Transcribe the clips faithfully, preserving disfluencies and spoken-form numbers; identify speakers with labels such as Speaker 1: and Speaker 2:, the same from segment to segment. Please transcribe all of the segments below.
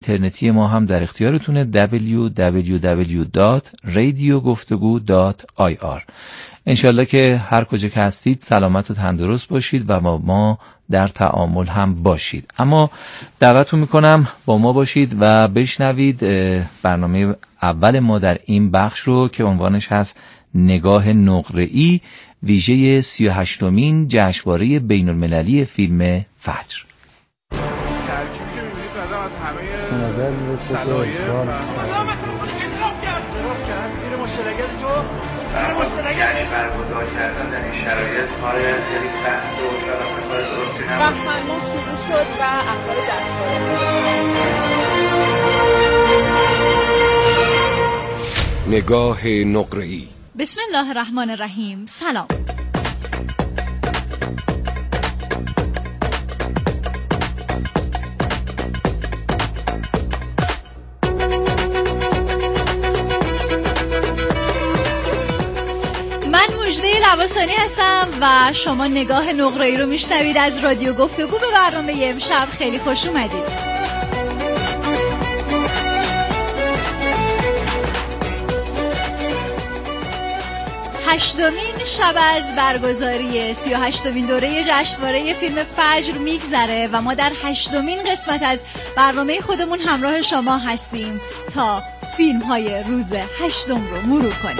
Speaker 1: اینترنتی ما هم در اختیارتونه دبلیو دبلیو دبلیو دات رادیو گفتگو دات آی آر. انشالله که هر کجا که هستید سلامت و تندرست باشید و با ما در تعامل هم باشید. اما دعوتتون میکنم با ما باشید و بشنوید برنامه اول ما در این بخش رو که عنوانش هست نگاه نقره‌ای، ویژه سی و هشتمین جشنواره بین المللی فیلم فجر.
Speaker 2: ترکیبی که می‌بینید بعدا از همه نظر میرسه صلاحیت زیر مشترکات تو زیر مشترکات برگزار کردن در این شرایط کار خیلی سخت و شاید اصلا کار درستی نباشه. رحمت‌الله شروع شد و اخبار جشنواره.
Speaker 3: نگاه نقره‌ای.
Speaker 4: بسم الله الرحمن الرحیم. سلام. من مژده لواسانی هستم و شما نگاه نقره‌ای رو میشنوید از رادیو گفتگو. به برنامه امشب خیلی خوش اومدید. هشتمین شب از برگزاری سی و هشتمین دوره جشنواره فیلم فجر میگذره و ما در هشتمین قسمت از برنامه خودمون همراه شما هستیم تا فیلم های روز هشتم رو مرور کنیم.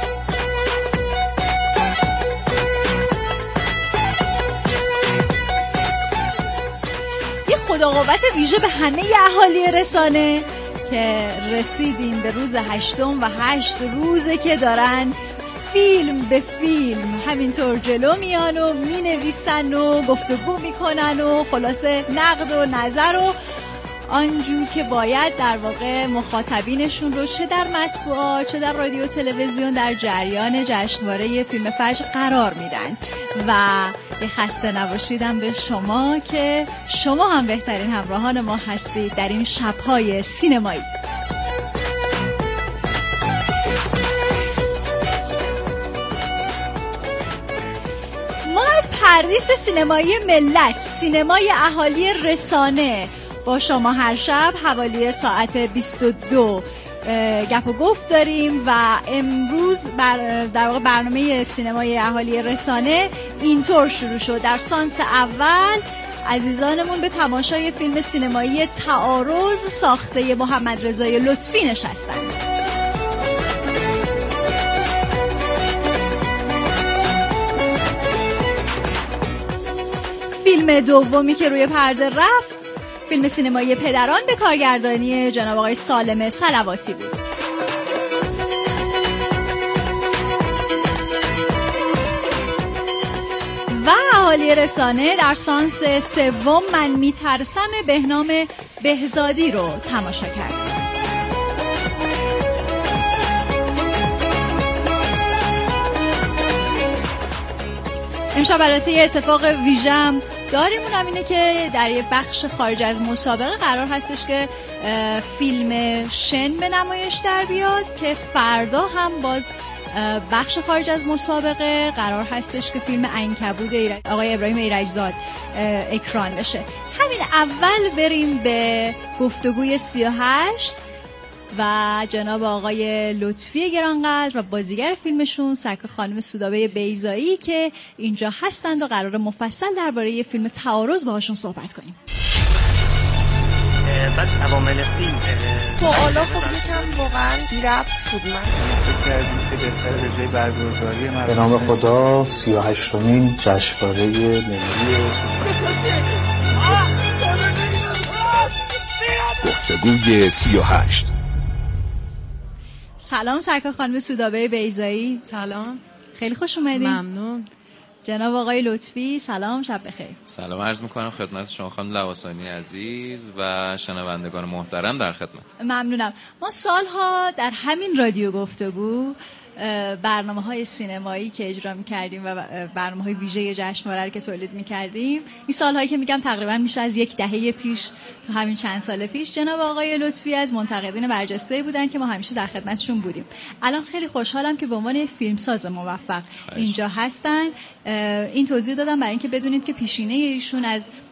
Speaker 4: یه خداقوت ویژه به همه اهالی رسانه که رسیدیم به روز هشتم و هشت روزه که دارن فیلم به فیلم همینطور جلو میان و مینویسن و گفتگو میکنن و خلاصه نقد و نظر و آنجور که باید در واقع مخاطبینشون رو چه در مطبوعات چه در رادیو و تلویزیون در جریان جشنواره فیلم فجر قرار میدن. و یه خسته نباشیدم به شما که شما هم بهترین همراهان ما هستید در این شب‌های سینمایی. از پردیس سینمایی ملت، سینمای اهالی رسانه، با شما هر شب حوالی ساعت بیست و دو گپ و گفت داریم و امروز بر در واقع برنامه سینمای اهالی رسانه اینطور شروع شد. در سانس اول عزیزانمون به تماشای فیلم سینمایی تعارض ساخته محمد رضای لطفی نشستند. فیلم دومی که روی پرده رفت فیلم سینمایی پدران به کارگردانی جناب آقای سالم صلواتی بود. و اهالی رسانه در سانس سوم من میترسم بهنام بهزادی رو تماشا کرد. امشب البته یه اتفاق ویژه‌ام داریم، اونم اینه که در یه بخش خارج از مسابقه قرار هستش که فیلم شن به نمایش در بیاد که فردا هم باز بخش خارج از مسابقه قرار هستش که فیلم عنکبوت ایرج آقای ابراهیم ایرجزاد اکران بشه. همین اول بریم به گفتگوی سی و هشت و جناب آقای لطفی گرانقدر و بازیگر فیلمشون سرکار خانم سودابه بیضایی که اینجا هستند و قرار مفصل درباره فیلم تعارض باهاشون صحبت کنیم.
Speaker 5: بعد عوامل فیلم
Speaker 6: سوالا خب یکم واقعا بی ربط بود. من
Speaker 2: فکر کردیم که بهتره به جای برگزاری
Speaker 7: به نام خدا سی و هشتمین جشنواره ملی
Speaker 3: گفتگوی سی و هشت.
Speaker 4: سلام سرکار خانم سودابه بیضایی.
Speaker 6: سلام،
Speaker 4: خیلی خوش اومدید.
Speaker 6: ممنون.
Speaker 4: جناب آقای لطفی سلام، شب بخیر.
Speaker 8: سلام عرض میکنم خدمت شما خانم لواسانی عزیز و شنوندگان محترم در خدمت.
Speaker 4: ممنونم. ما سالها در همین رادیو گفتگو برنامه‌های سینمایی که اجرا می‌کردیم و برنامه‌های ویژه جشنواره که تولید می‌کردیم، این سال‌هایی که میگم تقریبا میشه از یک دهه پیش تا همین چند سال پیش، جناب آقای لطفی از منتقدین برجسته بودن که ما همیشه در خدمتشون بودیم. الان خیلی خوشحالم که به عنوان فیلمساز موفق اینجا هستن. این توضیح دادم برای اینکه بدونید که پیشینه ایشون از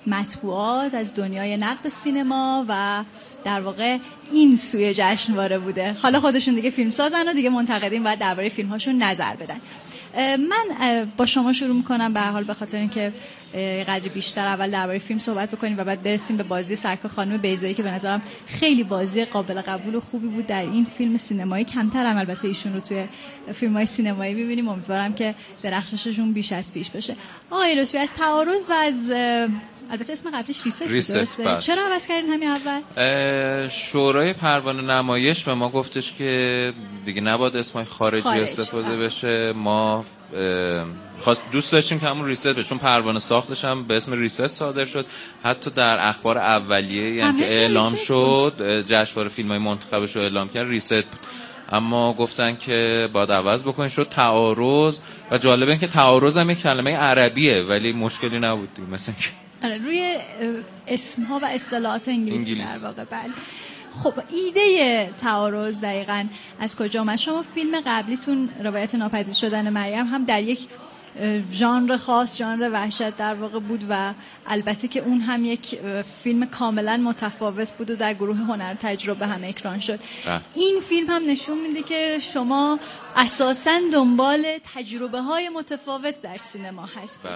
Speaker 4: مطبوعات، از دنیای نقد سینما و در واقع این سوی جشنواره بوده. حالا خودشون دیگه فیلم سازن و دیگه منتقدین باید درباره فیلم هاشون نظر بدن. من با شما شروع میکنم به هر حال به خاطر اینکه قدری بیشتر اول درباره فیلم صحبت بکنیم و بعد برسیم به بازی سرکار خانم بیضایی که به نظرم خیلی بازی قابل قبول و خوبی بود در این فیلم سینمایی. کمتر هم البته ایشون رو توی فیلم‌های سینمایی می‌بینیم. امیدوارم که درخشششون بیش از پیش بشه. آقای لطفی، از تعارض و از البته اسم قبلیش ریست,
Speaker 8: ریست
Speaker 4: درسته؟ چرا عوض کردین همین اول؟
Speaker 8: شورای پروانه نمایش به ما گفتش که دیگه نباید اسمای خارجی خارج. استفاده بشه. ما خواست دوست داشتیم که همون ریست بشه، چون پروانه ساختش هم به اسم ریست صادر شد. حتی در اخبار اولیه یعنی که اعلام شد جشنواره فیلم‌های منتخبش رو اعلام کرد ریست بود، اما گفتن که باید عوض بکنین، شد تعارض. و جالبه این که تعارض هم یک کلمه عربیه ولی مشکلی نبود دیگه، مثلا
Speaker 4: روی اسم‌ها و اصطلاحات انگلیسی, انگلیسی در واقع. بله. خب ایده تعارض دقیقاً از کجا اومد؟ شما فیلم قبلیتون روایت ناپدید شدن مریم هم در یک ژانر خاص، ژانر وحشت در واقع بود و البته که اون هم یک فیلم کاملا متفاوت بود و در گروه هنر تجربه هم اکران شد. اه. این فیلم هم نشون میده که شما اساساً دنبال تجربه های متفاوت در سینما هستید.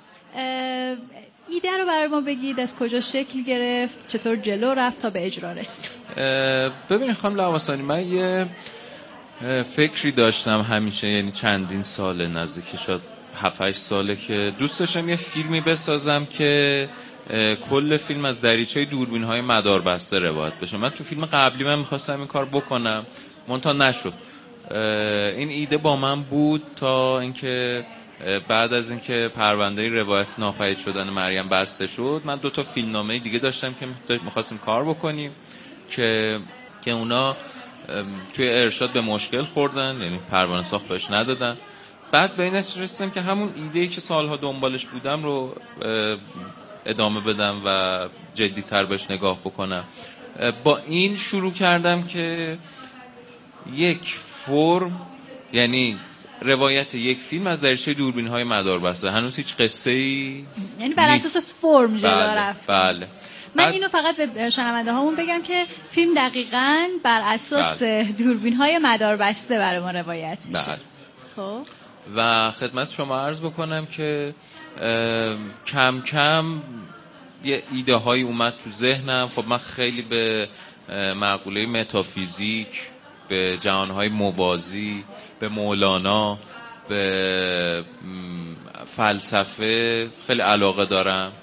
Speaker 4: ایده رو برای ما بگید، از کجا شکل گرفت، چطور جلو رفت تا به اجرا رسید؟
Speaker 8: ببینید خانم لواسانی، من یه فکری داشتم همیشه، یعنی چندین ساله، نزدیک شد هفت هشت ساله، که دوست داشتم یه فیلمی بسازم که کل فیلم از دریچه دوربین‌های مداربسته روایت بشه. من تو فیلم قبلی من می‌خواستم این کار بکنم، منتها نشد. این ایده با من بود تا اینکه بعد از اینکه پرونده روایت ناپدید شدن مریم بسته شد، من دو تا فیلمنامه دیگه داشتم که می‌خواستیم کار بکنیم که که اونا توی ارشاد به مشکل خوردن، یعنی پروانه ساخت بهش ندادن. بعد به این نتیجه رسیدم که همون ایده‌ای که سالها دنبالش بودم رو ادامه بدم و جدی‌تر بهش نگاه بکنم. با این شروع کردم که یک فرم، یعنی روایت یک فیلم از دریچه دوربین‌های مداربسته، هنوز هیچ قصه‌ای،
Speaker 4: یعنی بر اساس فرم جلو رفت.
Speaker 8: بله.
Speaker 4: من اینو فقط به شنونده هامون بگم که فیلم دقیقاً بر اساس دوربین‌های مداربسته برای ما روایت میشه. بله. خب
Speaker 8: و خدمت شما عرض بکنم که کم کم یه ایده هایی اومد تو ذهنم. خب من خیلی به مقوله متافیزیک، به جهانهای موازی، به مولانا، به فلسفه خیلی علاقه دارم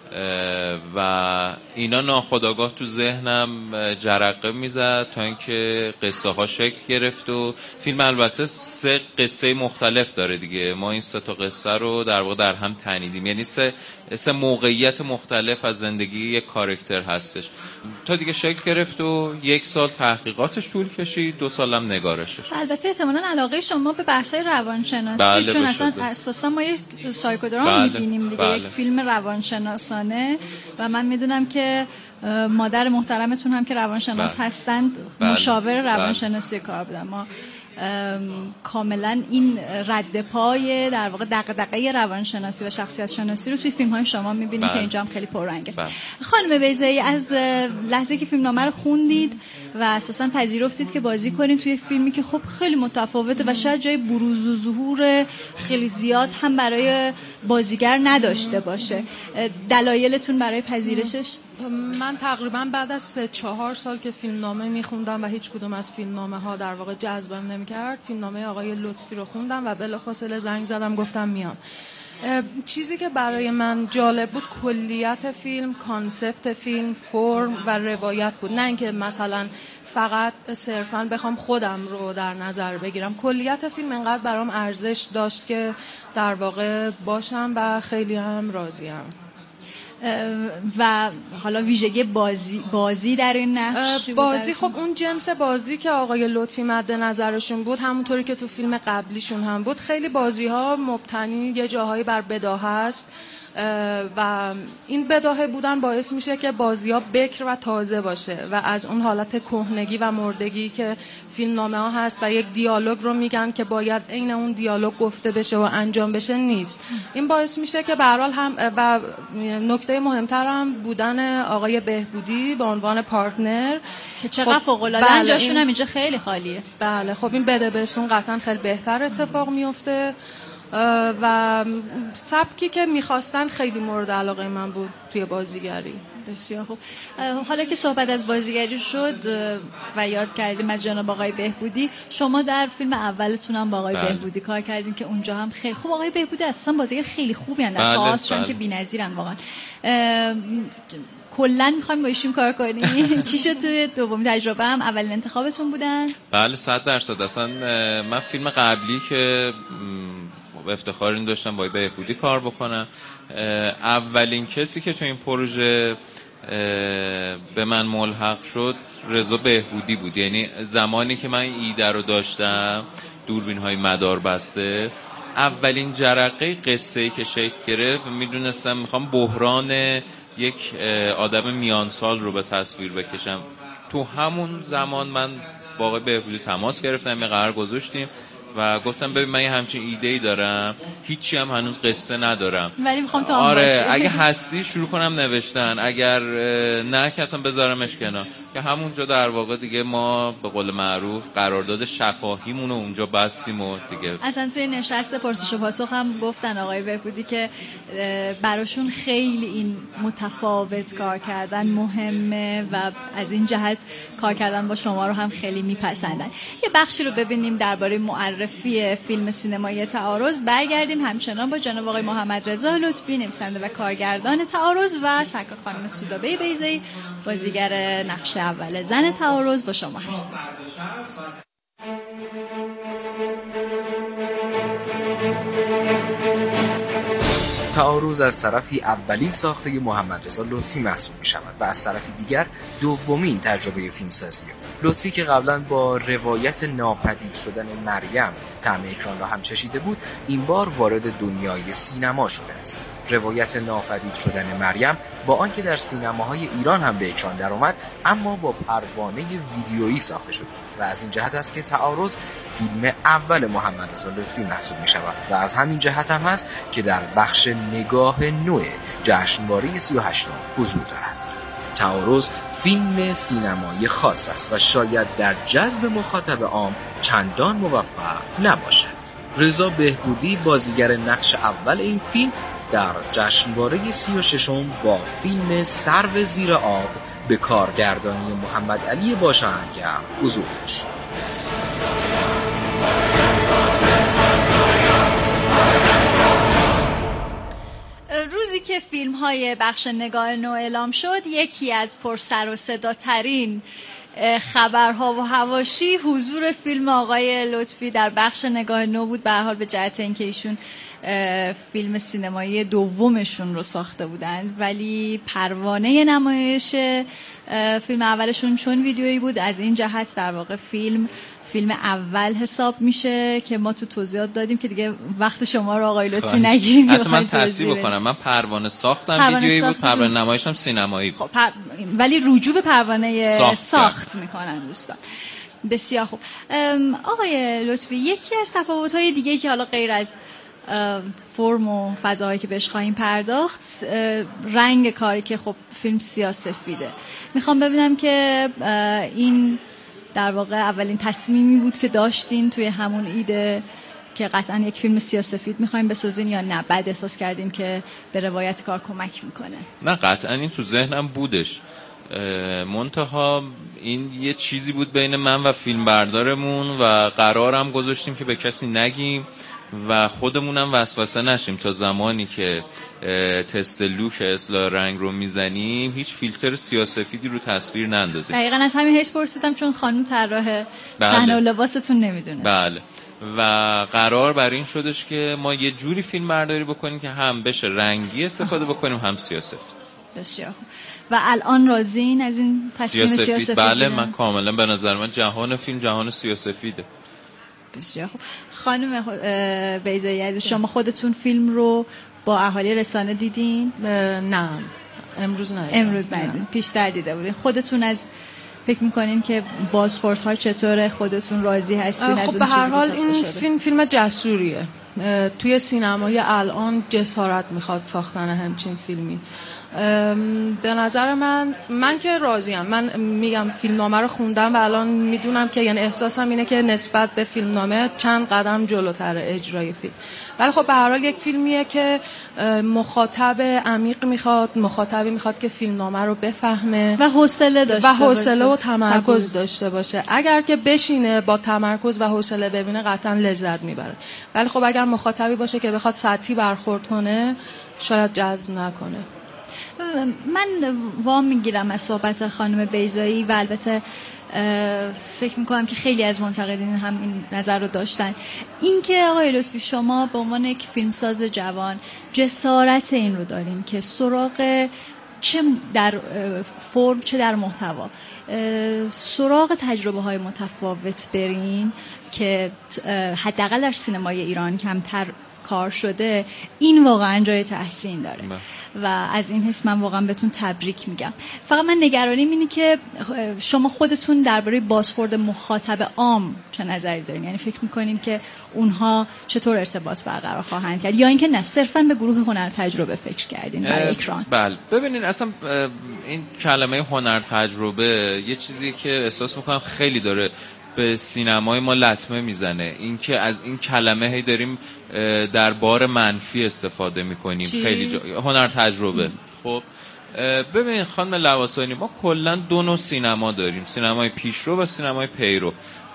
Speaker 8: و اینا ناخودآگاه تو ذهنم جرقه میزد تا اینکه قصه ها شکل گرفت و فیلم البته سه قصه مختلف داره دیگه. ما این سه تا قصه رو در واقع در هم تنیدیم، یعنی سه سه موقعیت مختلف از زندگی یک کاراکتر هستش تا دیگه شکل گرفت و یک سال تحقیقاتش طول کشید، دو سالم نگارشش.
Speaker 4: البته احتمالاً علاقه شما به بحث‌های روانشناسی،
Speaker 8: بله،
Speaker 4: چون اصلا اساسا ما یک سایکودرام
Speaker 8: بله،
Speaker 4: می‌بینیم دیگه،
Speaker 8: بله.
Speaker 4: یک فیلم روانشناسانه و من میدونم که مادر محترمتون هم که روانشناس بله. هستند،
Speaker 8: بله.
Speaker 4: مشاور روانشناسی بله. کار بودن. ما کاملا این رد پای در واقع دغدغه روانشناسی و شخصیت شناسی رو توی فیلم های شما میبینید که اینجا هم خیلی پررنگه. بله. خانم بیضایی، از لحظه که فیلمنامه رو خوندید و اساسا پذیرفتید که بازی کنید توی فیلمی که خب خیلی متفاوته و شاید جای بروز و ظهور خیلی زیاد هم برای بازیگر نداشته باشه، دلایلتون برای پذیرشش؟
Speaker 6: من تقریبا بعد از سه چهار سال که فیلمنامه میخوندم و هیچ کدوم از فیلمنامه ها در واقع جذبم نمیکرد، فیلمنامه آقای لطفی رو خوندم و بلافاصله زنگ زدم گفتم میام. چیزی که برای من جالب بود کلیت فیلم، کانسپت فیلم، فرم و روایت بود، نه اینکه مثلا فقط صرفا بخوام خودم رو در نظر بگیرم. کلیت فیلم انقدر برام ارزش داشت که در واقع باشم و خیلی هم راضیم.
Speaker 4: و حالا ویژگی بازی بازی در این نقش
Speaker 6: بازی، خب اون جنس بازی که آقای لطفی مد نظرشون بود همونطوری که تو فیلم قبلیشون هم بود، خیلی بازی ها مبتنی یه جاهایی بر بداهه است و این بداهه بودن باعث میشه که بازی‌ها بکر و تازه باشه و از اون حالت کهنگی و مردگی که فیلمنامه ها هست و یک دیالوگ رو میگن که باید عین اون دیالوگ گفته بشه و انجام بشه نیست. این باعث میشه که به هر حال هم و نکته مهمتر هم بودن آقای بهبودی به عنوان پارتنر
Speaker 4: که چقدر خب فوق‌العاده جاشون هم اینجا خیلی خالیه.
Speaker 6: بله خب این بده بهشون قطعا خیلی بهتر اتفاق میفته و سبکی که میخواستن خیلی مورد علاقه من بود توی بازیگری.
Speaker 4: بسیار خوب. حالا که صحبت از بازیگری شد و یاد کردیم از جناب آقای بهبودی، شما در فیلم اولتون هم با آقای بله. بهبودی کار کردین که اونجا هم خیلی خوب. آقای بهبودی اصلا بازیگر خیلی خوبی هستن، در تئاترشون که بی‌نظیرن واقعا. کلا می‌خوایم با ایشون کار کنیم. چی شد توی دومین تجربه هم اولین انتخابتون بودن؟
Speaker 8: بله صد درصد. اصلا من فیلم قبلی که افتخار این داشتم با بهبودی کار بکنم، اولین کسی که تو این پروژه به من ملحق شد رضا بهبودی بود. یعنی زمانی که من ایده رو داشتم، دوربین های مدار بسته، اولین جرقه قصه‌ای که شکل گرفت، میدونستم میخوام بحران یک آدم میان سال رو به تصویر بکشم. تو همون زمان من با آقای بهبودی تماس گرفتم، یه قرار گذاشتیم و گفتم ببین من یه همچین ایده‌ای دارم، هیچی هم هنوز قصه ندارم،
Speaker 4: ولی میخوام تو
Speaker 8: آره
Speaker 4: باشه.
Speaker 8: اگه هستی شروع کنم نوشتن، اگر نه که اصلا بذارمش کنار. که همونجا در واقع دیگه ما به قول معروف قرارداد شفاهیمون رو اونجا بستیم و دیگه.
Speaker 4: اصلا توی نشست پرسش و پاسخ هم گفتن آقای بهبودی که براشون خیلی این متفاوت کار کردن مهمه و از این جهت کار کردن با شما رو هم خیلی میپسندن. یه بخشی رو ببینیم درباره معرفی فیلم سینمایی تعارض، برگردیم همچنان با جناب آقای محمد رضا لطفی، نویسنده و کارگردان تعارض، و سرکار خانم سودابه بیضایی، بازیگر نقش اول زن تعارض، با شما هستیم.
Speaker 5: تعارض از طرفی اولین ساخته محمد رضا لطفی محسوب می شود و از طرفی دیگر دومین تجربه فیلمسازی. لطفی که قبلا با روایت ناپدید شدن مریم طعم اکران را هم چشیده بود، این بار وارد دنیای سینما شده است. روایت ناپدید شدن مریم با آنکه در سینماهای ایران هم به اکران درآمد، اما با پروانه ویدیویی ساخته شد و از این جهت است که تعارض فیلم اول محمد رضا لطفی محسوب می شود و از همین جهت هم هست که در بخش نگاه نو جشنواره سی و هشتم حضور دارد. تعارض فیلم سینمایی خاص است و شاید در جذب مخاطب عام چندان موفق نباشد. رضا بهبودی بازیگر نقش اول این فیلم در جشنواره سی و ششم با فیلم سرو زیر آب به کارگردانی محمد علی باشاهنگر حضور داشت.
Speaker 4: روزی که فیلم های بخش نگاه نو اعلام شد، یکی از پرسر و صدا ترین خبرها و حواشی حضور فیلم آقای لطفی در بخش نگاه نو بود، به هر حال به جهت اینکه ایشون فیلم سینمایی دومشون رو ساخته بودند، ولی پروانه نمایش فیلم اولشون چون ویدیویی بود، از این جهت در واقع فیلم فیلم اول حساب میشه که ما تو توضیحات دادیم که دیگه وقت شما رو آقای لطفی نگیریم.
Speaker 8: حتی من تصحیح بکنم، من پروانه ساختم ویدیویی بود، پروانه نمایشم سینمایی بود.
Speaker 4: خب پر... ولی رجوع به پروانه ساخت, ساخت میکنن دوستان. بسیار خوب. آقای لطفی، یکی از تفاوت‌های دیگه که حالا غیر از فرم و فضاهایی که بهش خواهیم پرداخت، رنگ کاری که خب فیلم سیاه‌سفیده. میخوام ببینم که این در واقع اولین تصمیمی بود که داشتین توی همون ایده که قطعا یک فیلم سیاه‌سفید میخوایم بسازین، یا نه بعد احساس کردین که به روایت کار کمک میکنه؟
Speaker 8: نه قطعا این تو ذهنم بودش، منتها این یه چیزی بود بین من و فیلم بردارمون و قرارم گذاشتیم که به کسی نگیم و خودمونم وسوسه نشیم. تا زمانی که تست لوک اصلاح رنگ رو میزنیم هیچ فیلتر سیاه‌سفیدی رو تصویر نندازیم.
Speaker 4: دقیقاً از همین حیث پرسیدم، چون خانم طراح صحنه و لباستون نمیدونه.
Speaker 8: بله. و قرار بر این شدش که ما یه جوری فیلم برداری بکنیم که هم بشه رنگی استفاده بکنیم هم سیاه‌سفید.
Speaker 4: بسیار خوب. و الان راضین از این تصمیم سیاه‌سفید؟
Speaker 8: بله من کاملا، به نظر من جهان فیلم جهان سیاه‌سفیده.
Speaker 4: بسیار خوب. خانم بیضایی عزیز، شما خودتون فیلم رو با اهالی رسانه دیدین؟
Speaker 6: نه امروز نه
Speaker 4: امروز ندیدین، پیشتر دیده بودین. خودتون از فکر میکنین که بازخوردها چطوره؟ خودتون راضی هستین از اون چیزی که
Speaker 6: خب به هر حال
Speaker 4: ساخته
Speaker 6: این
Speaker 4: شده؟
Speaker 6: فیلم فیلم جسوریه. توی سینمای الان جسارت میخواد ساختن همچین فیلمی. به نظر من من که راضیم. من میگم فیلمنامه رو خوندم و الان میدونم که یعنی احساسم اینه که نسبت به فیلمنامه چند قدم جلوتره اجرای فیلم. ولی خب به هر حال یک فیلمیه که مخاطب عمیق میخواد، مخاطبی میخواد که فیلمنامه رو بفهمه
Speaker 4: و حوصله داشته
Speaker 6: و حوصله و
Speaker 4: باشه.
Speaker 6: تمرکز
Speaker 4: صبور.
Speaker 6: داشته باشه. اگر که بشینه با تمرکز و حوصله ببینه قطعا لذت میبره. ولی خب اگر مخاطبی باشه که بخواد سطحی برخورد کنه شاید جذب نکنه.
Speaker 4: من وام میگیرم از صحبت خانم بیضایی و البته فکر میکنم که خیلی از منتقدین هم این نظر رو داشتن، این که آقای لطفی شما به عنوان یک فیلمساز جوان جسارت این رو دارین که سراغ چه در فرم چه در محتوا سراغ تجربه های متفاوت برین که حداقل در سینمای ایران کمتر کار شده. این واقعا جای تحسین داره و از این حس من واقعا بهتون تبریک میگم. فقط من نگرانیم اینه که شما خودتون درباره بازخورد مخاطب عام چه نظری دارین؟ یعنی فکر میکنین که اونها چطور ارتباط برقرار خواهند کرد یا اینکه نه صرفا به گروه هنر تجربه فکر کردین برای اکران؟
Speaker 8: بله ببینین اصلا این کلمه هنر تجربه یه چیزی که احساس میکنم خیلی داره به سینمای ما لطمه میزنه. این که از این کلمه هی داریم در بار منفی استفاده میکنیم. خیلی جا... هنر تجربه. خب ببین خانم لواسانی، ما کلا دو نوع سینما داریم، سینمای پیشرو و سینمای پیرو.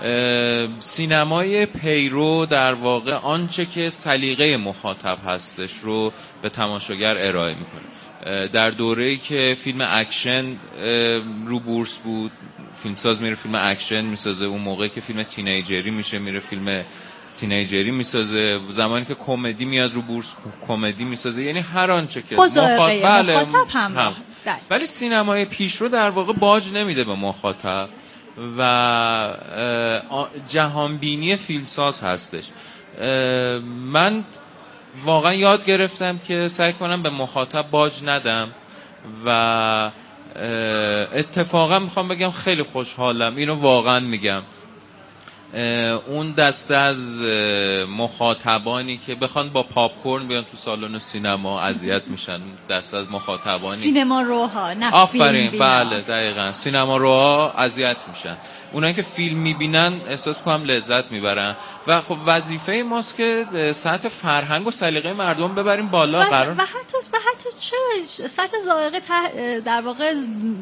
Speaker 8: سینمای پیرو در واقع آنچه که سلیقه مخاطب هستش رو به تماشاگر ارائه میکنه. در دوره‌ای که فیلم اکشن رو بورس بود، فیلمساز میره فیلم اکشن میسازه، اون موقعی که فیلم تینیجری میشه میره فیلم تینیجری میسازه، زمانی که کمدی میاد رو بورس کمدی میسازه. یعنی هر آنچه که
Speaker 4: مخاطب, مخاطب هم, هم.
Speaker 8: ولی سینمای پیشرو در واقع باج نمیده به مخاطب و جهانبینی فیلمساز هستش. من واقعا یاد گرفتم که سعی کنم به مخاطب باج ندم و اتفاقا میخوام بگم خیلی خوشحالم، اینو واقعا میگم، اون دسته از مخاطبانی که بخوان با پاپ کورن بیان تو سالن سینما اذیت میشن، دسته از مخاطبانی
Speaker 4: سینما روها نه
Speaker 8: آفرین بله دقیقاً سینما روها اذیت میشن. اونایی که فیلم میبینن احساس کنم لذت میبرن و خب وظیفه ماست که سطح فرهنگ و سلیقه مردم ببریم بالا.
Speaker 4: و
Speaker 8: قرار
Speaker 4: و حتی و حتی چرا سطح ذائقه در واقع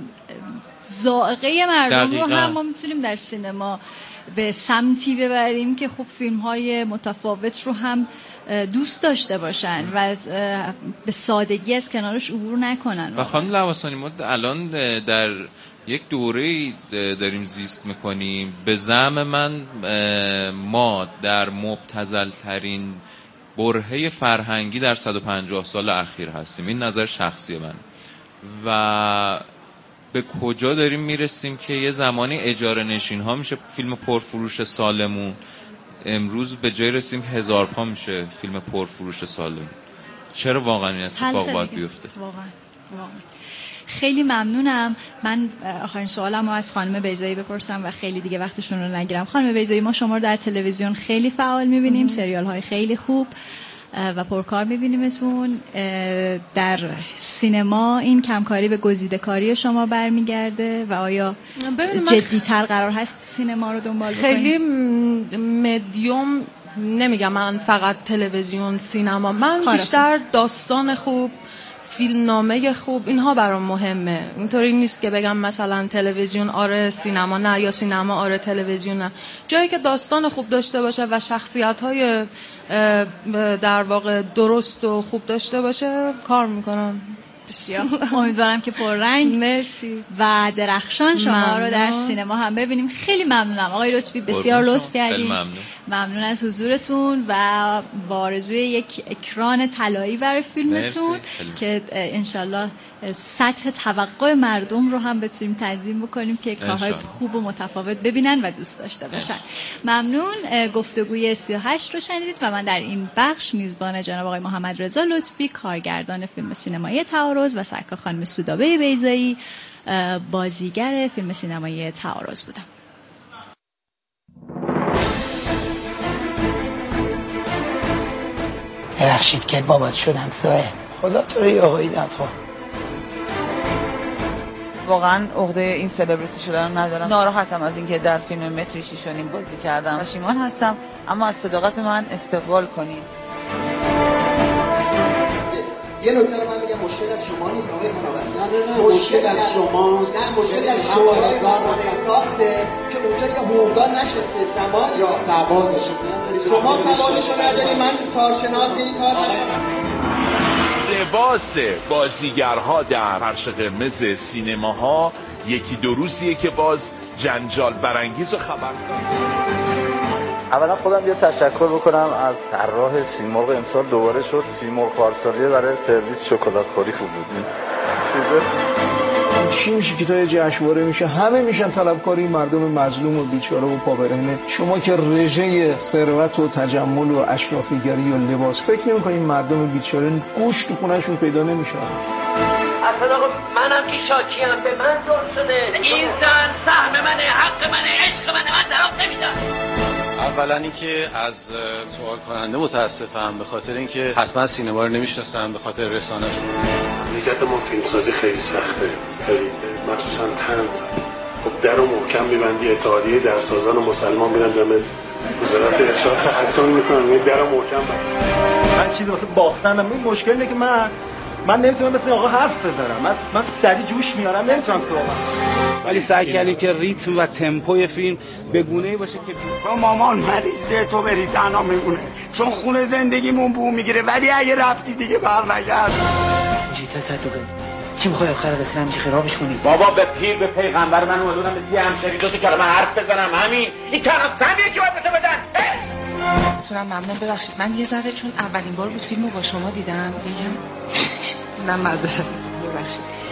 Speaker 4: ذائقه مردم دقیقا. رو هم ما میتونیم در سینما به سمتی ببریم که خب فیلم های متفاوت رو هم دوست داشته باشن و به سادگی از کنارش عبور نکنن.
Speaker 8: و خانم لواسانی، ما الان در یک دوره داریم زیست میکنیم، به زعم من ما در مبتذل ترین برهه فرهنگی در صد و پنجاه سال اخیر هستیم. این نظر شخصی من. و به کجا داریم میرسیم که یه زمانی اجاره نشین ها میشه فیلم پرفروش سالمون، امروز به جای رسیم هزار پا میشه فیلم پرفروش سالمون. چرا واقعا این اتفاق باید بیفته؟
Speaker 4: واقعا واقعا خیلی ممنونم. من آخرین سوالم رو از خانم بیضایی بپرسم و خیلی دیگه وقتشون رو نگیرم. خانم بیضایی، ما شما رو در تلویزیون خیلی فعال میبینیم، سریال های خیلی خوب و پرکار میبینیمتون. در سینما این کمکاری به گزیده کاری شما برمیگرده و آیا جدی‌تر قرار هست سینما رو دنبال بکنید؟
Speaker 6: خیلی مدیوم نمیگم من فقط تلویزیون سینما، من بیشتر داستان خوب، فیلمنامه خوب، اینها برام مهمه. اینطوری نیست که بگم مثلا تلویزیون آره سینما نه یا سینما آره تلویزیون نه. جایی که داستان خوب داشته باشه و شخصیت‌های در واقع درست و خوب داشته باشه کار میکنم.
Speaker 4: بسیار امیدوارم که پررنگ
Speaker 6: مرسی
Speaker 4: و درخشان شما ممنون. رو در سینما هم ببینیم. خیلی ممنونم آقای لطفی، بسیار لطف کردید. ممنون از حضورتون و با آرزوی یک اکران طلایی برای فیلمتون که انشالله سطح توقع مردم رو هم بتونیم تنظیم بکنیم که کارهای خوب و متفاوت ببینن و دوست داشته باشن. ممنون. گفتگوی سی و هشت رو شنیدید و من در این بخش میزبان جناب آقای محمد رضا لطفی، کارگردان فیلم سینمایی تعارض، و سرکار خانم سودابه بیضایی، بازیگر فیلم سینمایی تعارض بودم.
Speaker 9: ببخشید که بابات شدم سوه. خدا تو رو یه آقایی نخواه.
Speaker 10: واقعا عقده این سلبریتی شدن ندارم. ناراحتم از اینکه در فیلم متری شیش و نیم بازی کردم. پشیمان هستم، اما از صداقت من استقبال کنید.
Speaker 11: یه نکته رو من میگم، مشکل از شما نیست آقای تناوت. نه نه مشکل از شماست. نه مشکل از شما هزار ساخته که اونجا یه حقوقدان نشسته سواد یا سوادشو شما سوادشو نداری. من کارشناس این کار هستم.
Speaker 12: لباس بازیگرها در فرش قرمز سینماها یکی دو روزیه که باز جنجال برانگیز و خبرساز.
Speaker 13: اولا خودم یه تشکر بکنم از طراح سیمرغ. امسال دوباره شد سیمرغ پارسالیه برای سرویس شکلات خوری خوب بود.
Speaker 7: چی میشه که تا جشنواره میشه همه میشن طلبکاری مردم مظلوم و بیچاره و پابرهنه. شما که رژه ثروت و تجمل و اشرافیگری و لباس فکر نمی‌کنین مردم بیچاره گوشت تو خونه‌شون پیدا نمیشه؟
Speaker 14: اصلا آقا منم که شاکیم، به من دور شده. این زن سهم منه، حق منه، عشق منه، من طرف نمیدم.
Speaker 15: اولا اینکه از سوال کننده متاسفم به خاطر اینکه حتما سینما رو نمیشناسن به خاطر رسانه‌شون.
Speaker 16: مملکت ما فیلمسازی خیلی سخته، خیلی مخصوصا طنز. خب در رو محکم می‌بندی، اتحادیه درسازان و مسلمان میرن دم وزارت ارشاد تحسن میکنن، میگن در رو محکم بست.
Speaker 17: من چیزی واسه باختنم. این مشکل اینه که من من نمیتونم مثل آقا حرف بزنم. من من سری جوش میارم، نمیتونم صحبت.
Speaker 18: ولی سعی کردیم که ریتم و تمپوی فیلم به گونه‌ای باشه که
Speaker 11: تو مامان مریضه، تو بری تنها میمونه، چون خونه زندگیمون بو میگیره. ولی اگه رفتی دیگه برنگرد.
Speaker 19: جیتا صدوقه کی میخوای آخر قصه همچی خرابش کنی؟
Speaker 14: بابا به پیر به پیغمبر من اومدونم به یه همشری دو تا کلمه حرف بزنم. همین این کلمه سمیه که باید به تو بدن.
Speaker 20: میتونم ممنون ببخشید من یه ذره چون اولین بار بود فیلمو با شما دیدم بگم نه معذرت ببخشید.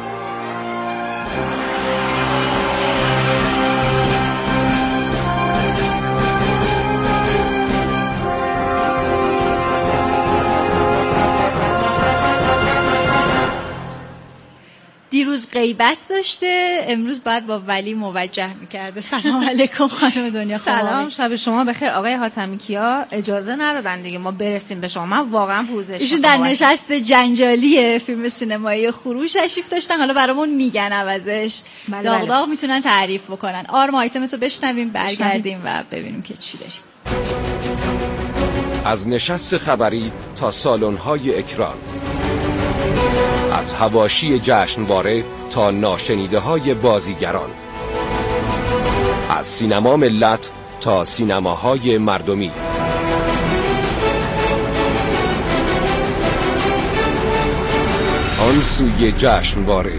Speaker 4: دیروز غیبت داشته، امروز باید با ولی موجه میکرده. سلام علیکم خانم دنیا.
Speaker 6: سلام، شب شما بخیر. آقای حاتمی کیا اجازه ندادن دیگه ما برسیم به شما. من واقعا پوزش
Speaker 4: ایشون در نشست جنجالی فیلم سینمایی خروش تشریف داشتن، حالا برامون میگن عوضش.
Speaker 6: بله
Speaker 4: داغ
Speaker 6: بله.
Speaker 4: داغ میتونن تعریف بکنن. آرما آیتمتو بشنویم، برگردیم و ببینیم که چی داریم.
Speaker 3: از نشست خبری تا سالن‌های اکران، از حواشی جشنواره تا ناشنیده‌های بازیگران، از سینما ملت تا سینماهای مردمی، آن سوی جشنواره.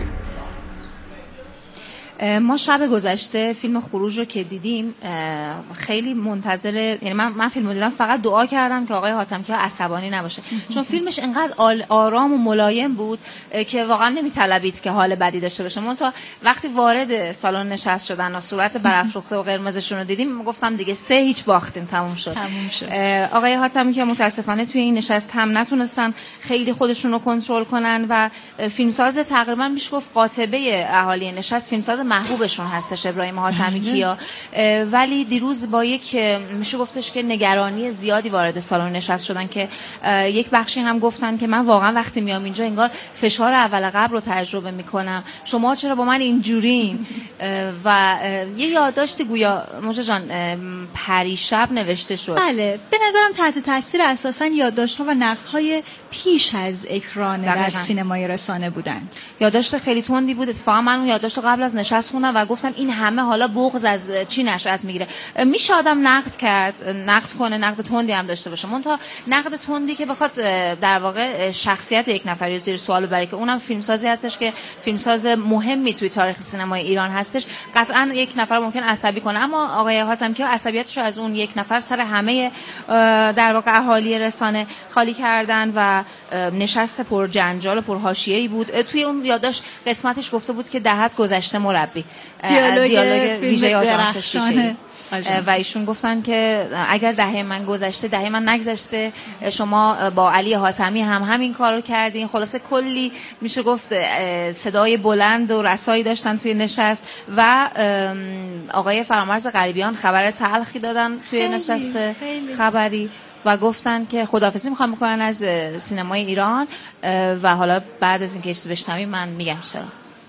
Speaker 6: ما شب گذشته فیلم خروج رو که دیدیم خیلی منتظر، یعنی من من فیلم رو دیدم فقط دعا کردم که آقای حاتمی‌کیا عصبانی نباشه، چون فیلمش انقدر آرام و ملایم بود که واقعا نمیطلبید که حال بدی داشته باشه. منتها وقتی وارد سالن نشست شدن و صورت برافروخته و قرمزشون رو دیدیم گفتم دیگه سه هیچ باختیم، تموم شد.
Speaker 4: تموم شد.
Speaker 6: آقای حاتمی‌کیا متاسفانه توی این نشست هم نتونستن خیلی خودشون رو کنترل کنن و فیلمساز تقریبا میشه گفت قاطبه اهالی نشست فیلمساز محبوبشون هستش ابراهیم حاتمی‌کیا، ولی دیروز با یک میشه گفتش که نگرانی زیادی وارد سالن نشست شدن که یک بخشی هم گفتن که من واقعا وقتی میام اینجا انگار فشار اول قبل رو تجربه میکنم، شما چرا با من اینجورین؟ و یه یادداشت گویا موجه جان پریشب نوشته شد.
Speaker 4: بله، به نظرم تحت تاثیر اساسا یادداشت‌ها و نقدهای پیش از اکران در سینمای رسانه بودن.
Speaker 21: یادداشت خیلی تندی بود. اتفاقا من اون یادداشت رو قبل از نشست خوندم و گفتم این همه حالا بغض از چی نشأت میگیره. میشه آدم نقد کرد، نقد کنه، نقد تندی هم داشته باشه. منتها نقد تندی که بخواد در واقع شخصیت یک نفری زیر سوال ببره که اونم فیلمسازی هستش که فیلمساز مهمی توی تاریخ سینمای ایران هستش، قطعا یک نفر ممکن عصبی کنه. اما آقای حاتمی‌کیا عصبیتش رو از اون یک نفر سر همه در واقع اهالی رسانه خالی کردن و نشست پر جنجال و پر حاشیه‌ای بود. توی اون یادداشت قسمتش گفته بود که دهت گذشته مربی، دیالوگ, دیالوگ ویژه آژانس شیشه، و ایشون گفتن که اگر دهه من گذشته دهه من نگذشته، شما با علی حاتمی هم همین کارو کردین. خلاصه کلی میشه گفت صدای بلند و رسایی داشتن توی نشست و آقای فرامرز غریبیان خبر تلخی دادن توی خیلی، نشست خیلی. خبری و گفتن که خداحافظی میخوام میکنن از سینمای ایران و حالا بعد از اینکه چیزی بشنویم من میگم چرا.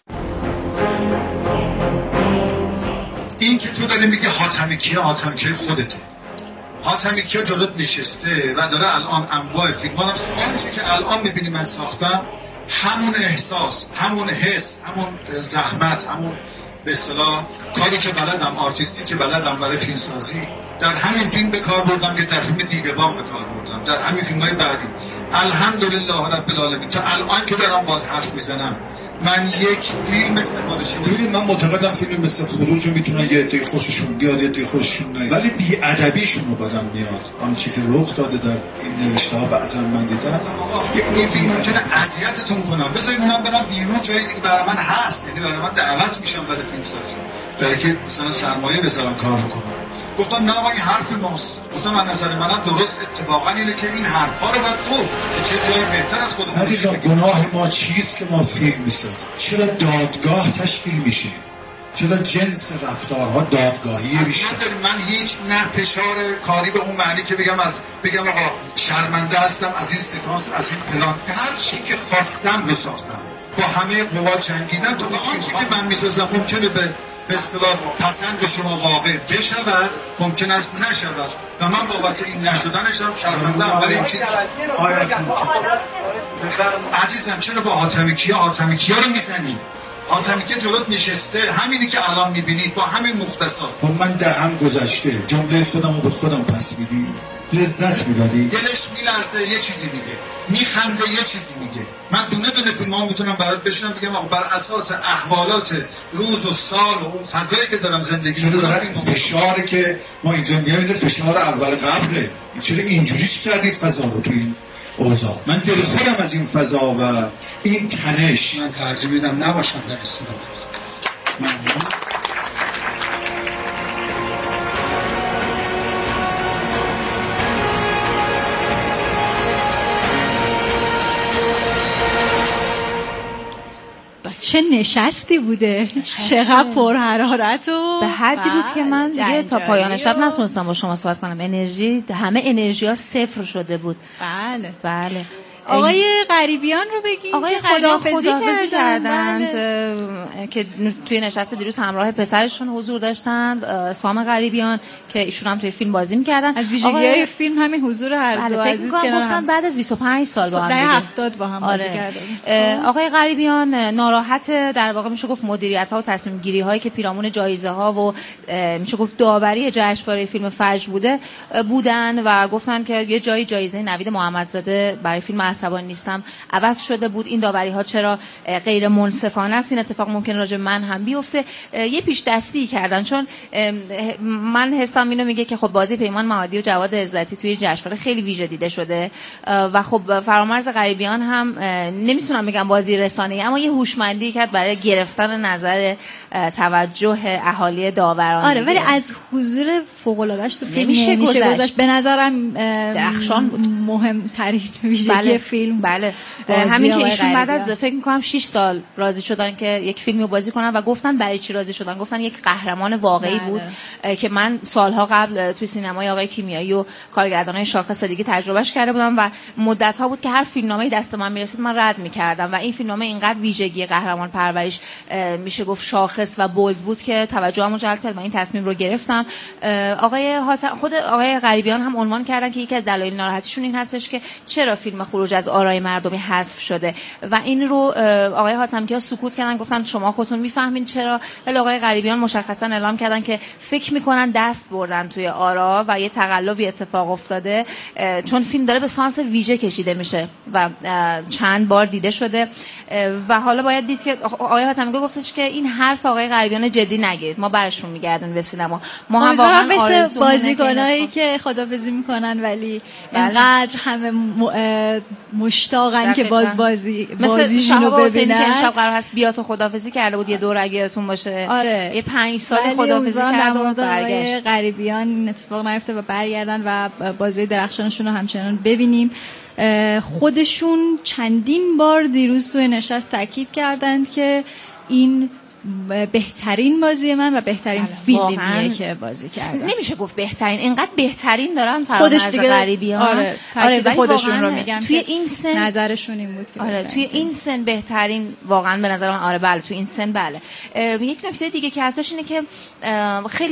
Speaker 22: این که تو داری میگه حاتمی‌کیا، حاتمی‌کیا خودته. حاتمی‌کیا جلوت نشسته و داره الان انواع فیلم‌ها رو سوالشه که الان میبینی من ساختم، همون احساس، همون حس، همون زحمت، همون به اصطلاح کاری که بلدم، آرتیستی که بلدم برای فیلمسازی در همین فیلم به کار بردم که در فیلم دیدبان به کار بردم، در همین فیلم‌های بعدی. الحمدلله رب العالمین تا الان که دارم باهات حرف میزنم من یک فیلم سفارشی ببین، من معتقدم فیلم مثل خروج رو میتونن یه عده خوششون بیاد یه عده خوششون نیاد، ولی بی ادبیشون رو بدم میاد. آنچه که رخ داده در این نوشته ها بعضا من دیدم این فیلم ممکنه اذیتتون کنم، بذارید من برم بیرون جایی که برای من هست، یعنی برای من دعوت میشم برای فیلم سازی، برای که مثلا سرمایه بذارم کار رو کنم. گفتم نه این حرف ماست. گفتم از نظر منم درست اتفاقا اینه که این حرفا رو باید گفت که چه جایی بهتر از خودمون. عزیزان گناه ما چیست که ما فیلم میسازیم؟ چرا دادگاه تشکیل میشه؟ چرا جنس رفتارها دادگاهی بیشتر؟ من هیچ نه فشار کاری به اون معنی که بگم از بگم آقا شرمنده هستم از این سکانس، از این پلان. هر چی که خواستم رو ساختم، با همه قوا جنگیدم تا آنچه که من میسازم ممکنه به به اصطلاح پسند شما واقع بشود، ممکن است نشود و من بابت این نشدنش هم شرمنده ام. ولی این چیز عزیزم چرا با حاتمی‌کیا حاتمی‌کیا رو میزنی؟ حاتمی‌کیا جلوت نشسته، همینی که الان میبینید با همین مختصات. من دهم گذشته جمله خودم رو به خودم پس میدی، لذت میبری، دلش میلرزه یه چیزی میگه، میخنده یه چیزی میگه. من دونه دونه فیلم‌ها میتونم برات بشنم بگم آقا بر اساس احوالات روز و سال و اون فضایی که دارم زندگی می‌کنم این فشاری که ما اینجا می‌بینیم فشار اول قبله، چرا اینجوریش کردید فضا رو تو این اوضاع؟ من دل خودم از این فضا و این تنش من ترجیح میدم نباشم در استودیو. ممنون.
Speaker 4: چه نشستی بوده، چقدر پرحرارت و
Speaker 21: به حدی بود که من دیگه تا پایان شب نتونستم با شما صحبت کنم. انرژی، همه انرژی ها صفر شده بود.
Speaker 4: بله
Speaker 21: بله.
Speaker 4: آقای غریبیان رو بگیم
Speaker 21: آقای
Speaker 4: که
Speaker 21: خداحافظی
Speaker 4: کردند,
Speaker 21: کردند بله. که توی نشست دیروز همراه پسرشون حضور داشتند، سام غریبیان که ایشون هم توی فیلم بازی می‌کردن.
Speaker 4: از ویژگی‌های آقای... فیلم همین حضور هر
Speaker 21: بله.
Speaker 4: دو عزیز که
Speaker 21: گفتن بعد از بیست و پنج سال با هم
Speaker 4: دیگه هفتاد با هم بازی
Speaker 21: آره.
Speaker 4: کردن.
Speaker 21: آقای غریبیان ناراحت در واقع میشه گفت مدیریت‌ها و تصمیم گیری‌هایی که پیرامون جایزه‌ها و میشه گفت داوری جشنواره فیلم فجر بوده بودن و گفتن که یه جای جایزه نوید محمدزاده برای فیلم عصبانی نیستم عوض شده بود. این داوری ها چرا غیر منصفانه است؟ این اتفاق ممکن راجع من هم بیفته. یه پیش دستی کردن، چون من حسام اینو میگه که خب بازی پیمان معادی و جواد عزتی توی جشنواره خیلی ویژه دیده شده و خب فرامرز غریبیان هم نمیتونم بگم بازی رسانه‌ای، اما یه هوشمندی کرد برای گرفتن نظر توجه اهالی داوران.
Speaker 4: آره ولی از حضور فوق العاده‌اش تو فیلم
Speaker 21: نمیشه
Speaker 4: گذشت. به نظرم
Speaker 21: درخشان بود،
Speaker 4: مهمترین ویژگی
Speaker 21: بله.
Speaker 4: فیلم.
Speaker 21: بله همین که ایشون بعد از فکر می‌کنم شش سال راضی شدن که یک فیلمی رو بازی کنن و گفتن برای چی راضی شدن. گفتن یک قهرمان واقعی بله. بود که من سالها قبل توی سینمای آقای کیمیایی و کارگردانای شاخص دیگه تجربهش کرده بودم و مدت‌ها بود که هر فیلمنامه‌ای دست من میرسید من رد می‌کردم و این فیلمنامه اینقدر ویژگی قهرمان پروریش میشه گفت شاخص و بولد بود که توجهمو جلب کرد و این تصمیم رو گرفتم. آقای خود آقای غریبیان هم عنوان کردن که یکی از دلایل ناراحتیشون این هستش که چرا فیلم خروج خارج از آرای مردمی حذف شده و این رو آقای حاتمیکیا سکوت کردن، گفتن شما خودتون میفهمین چرا، ولی آقای غریبیان مشخصا اعلام کردن که فکر میکنن دست بردن توی آرا و یه تقلبی اتفاق افتاده، چون فیلم داره به سانس ویژه کشیده میشه و چند بار دیده شده و حالا باید دید که آقای حاتمیکیا گفتش که این حرف آقای غریبیان جدی نگیرید، ما برشون میگردیم به سینما. ما هم واقعا
Speaker 4: آرزو بازیکنایی که خدافظی میکنن ولی اینقدر همه مشتاقن که باز بازی بازیشون رو ببینن.
Speaker 21: که امشب قرار هست بیاد و خدافظی کرده بود یه دور اگه یادتون باشه.
Speaker 4: آره.
Speaker 21: یه پنج سال خدافظی کرد و
Speaker 4: برگشت. غریبیان اتفاق نیفته و برگردن و بازی درخشانشون رو همچنان ببینیم. خودشون چندین بار دیروز توی نشست تاکید کردند که این بهترین بازی من و بهترین فیلمیه که بازی کردم.
Speaker 21: نمیشه گفت بهترین، اینقدر بهترین دارن فرامرز غریبیان.
Speaker 4: آره, آره ولی خودشون رو میگم
Speaker 21: توی این سن
Speaker 4: نظرشون این بود که
Speaker 21: آره توی این سن بهترین واقعا به نظر من. آره بله توی این سن بله. یک نکته دیگه که هستش اینه که خیلی